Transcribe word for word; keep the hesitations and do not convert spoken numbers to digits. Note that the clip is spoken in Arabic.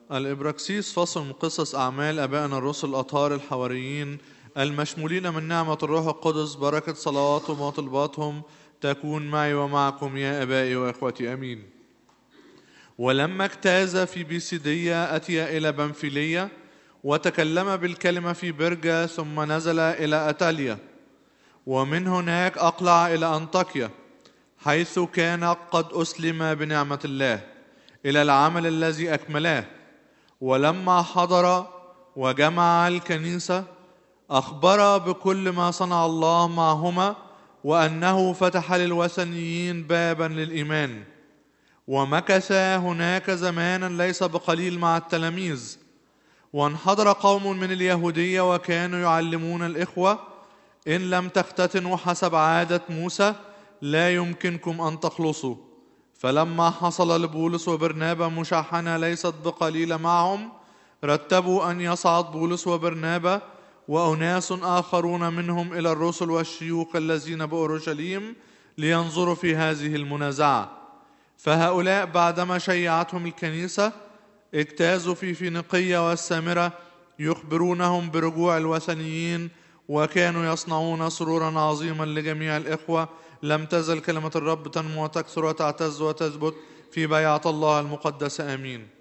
الإبراكسيس فصل من قصص أعمال أبائنا الرسل الأطهار الحواريين المشمولين من نعمة الروح القدس. بركة صلواتهم وطلباتهم تكون معي ومعكم يا أبائي وإخوتي، أمين. ولما اجتاز في بيسيدية أتي إلى بنفيلية وتكلم بالكلمة في برجة، ثم نزل إلى أتاليا، ومن هناك أقلع إلى أنطاكيا، حيث كان قد أسلم بنعمة الله إلى العمل الذي أكملاه. ولما حضر وجمع الكنيسة أخبر بكل ما صنع الله معهما، وأنه فتح للوثنيين بابا للإيمان. ومكث هناك زمانا ليس بقليل مع التلاميذ. وانحدر قوم من اليهودية وكانوا يعلمون الإخوة: إن لم تختتنوا حسب عادة موسى لا يمكنكم أن تخلصوا. فلما حصل لبولس وبرنابا مشاحنة ليست بقليلة معهم، رتبوا أن يصعد بولس وبرنابا وأناس آخرون منهم إلى الرسل والشيوخ الذين بأورشليم لينظروا في هذه المنازعة. فهؤلاء بعدما شيعتهم الكنيسة اجتازوا في فينيقية والسامرة يخبرونهم برجوع الوثنيين، وكانوا يصنعون سرورا عظيما لجميع الإخوة. لم تزل كلمة الرب تنمو وتكثر وتعتز وتثبت في بيعة الله المقدسة، آمين.